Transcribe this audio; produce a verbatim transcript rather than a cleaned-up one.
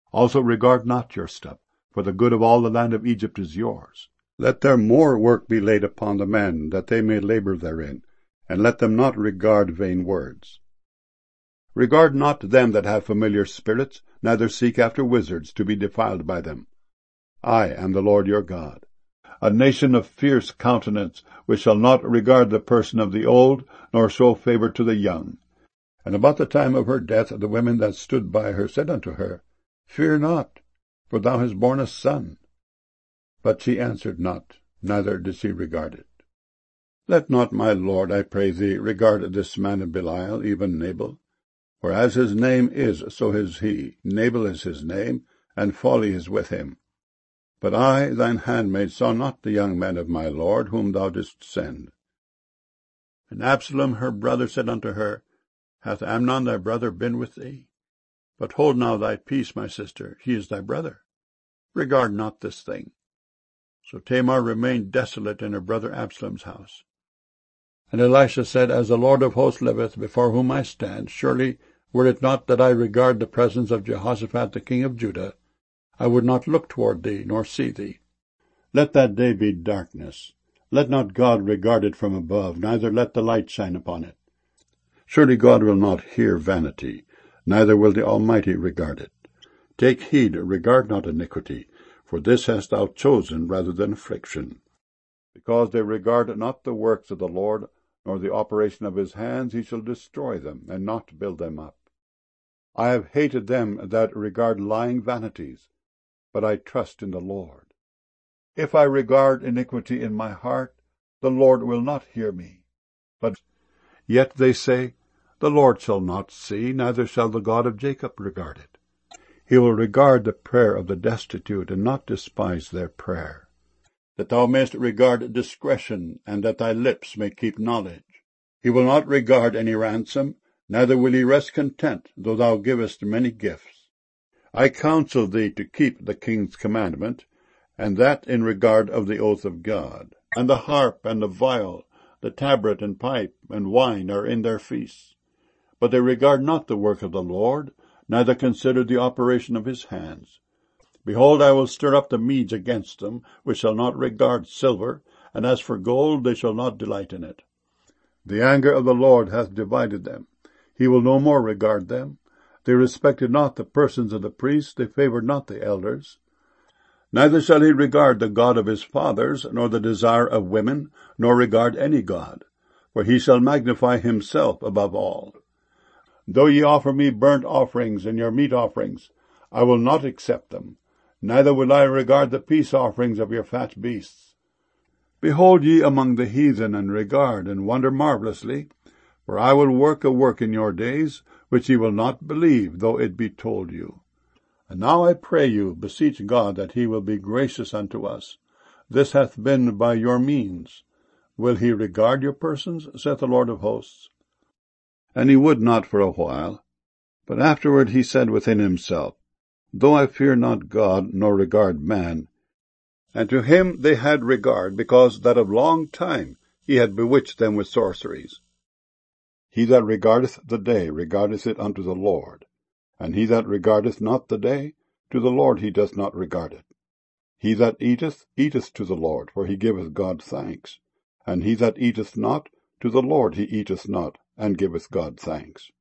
Also regard not your stuff, for the good of all the land of Egypt is yours. Let their more work be laid upon the men, that they may labor therein, and let them not regard vain words. Regard not them that have familiar spirits, neither seek after wizards to be defiled by them. I am the Lord your God. A nation of fierce countenance, which shall not regard the person of the old, nor show favor to the young. And about the time of her death the women that stood by her said unto her, Fear not, for thou hast borne a son. But she answered not, neither did she regard it. Let not my lord, I pray thee, regard this man of Belial, even Nabal. For as his name is, so is he. Nabal is his name, and folly is with him. But I, thine handmaid, saw not the young men of my lord, whom thou didst send. And Absalom her brother said unto her, Hath Amnon thy brother been with thee? But hold now thy peace, my sister, he is thy brother. Regard not this thing. So Tamar remained desolate in her brother Absalom's house. And Elisha said, As the Lord of hosts liveth, before whom I stand, surely, were it not that I regard the presence of Jehoshaphat the king of Judah, I would not look toward thee, nor see thee. Let that day be darkness. Let not God regard it from above, neither let the light shine upon it. Surely God will not hear vanity, neither will the Almighty regard it. Take heed, regard not iniquity, for this hast thou chosen rather than affliction. Because they regard not the works of the Lord, nor the operation of his hands, he shall destroy them, and not build them up. I have hated them that regard lying vanities, but I trust in the Lord. If I regard iniquity in my heart, the Lord will not hear me. But yet they say, The Lord shall not see, neither shall the God of Jacob regard it. He will regard the prayer of the destitute, and not despise their prayer. That thou mayest regard discretion, and that thy lips may keep knowledge. He will not regard any ransom, neither will he rest content, though thou givest many gifts. I counsel thee to keep the king's commandment, and that in regard of the oath of God. And the harp and the viol, the tabret and pipe and wine are in their feasts. But they regard not the work of the Lord, neither consider the operation of his hands. Behold, I will stir up the Medes against them, which shall not regard silver, and as for gold, they shall not delight in it. The anger of the Lord hath divided them. He will no more regard them. They respected not the persons of the priests, they favored not the elders. Neither shall he regard the God of his fathers, nor the desire of women, nor regard any God, for he shall magnify himself above all. Though ye offer me burnt offerings and your meat offerings, I will not accept them, neither will I regard the peace offerings of your fat beasts. Behold ye among the heathen, and regard, and wonder marvelously, for I will work a work in your days, which ye will not believe, though it be told you. And now I pray you, beseech God that he will be gracious unto us. This hath been by your means. Will he regard your persons, saith the Lord of hosts? And he would not for a while. But afterward he said within himself, Though I fear not God, nor regard man. And to him they had regard, because that of long time he had bewitched them with sorceries. He that regardeth the day regardeth it unto the Lord, and he that regardeth not the day, to the Lord he doth not regard it. He that eateth, eateth to the Lord, for he giveth God thanks. And he that eateth not, to the Lord he eateth not, and giveth God thanks.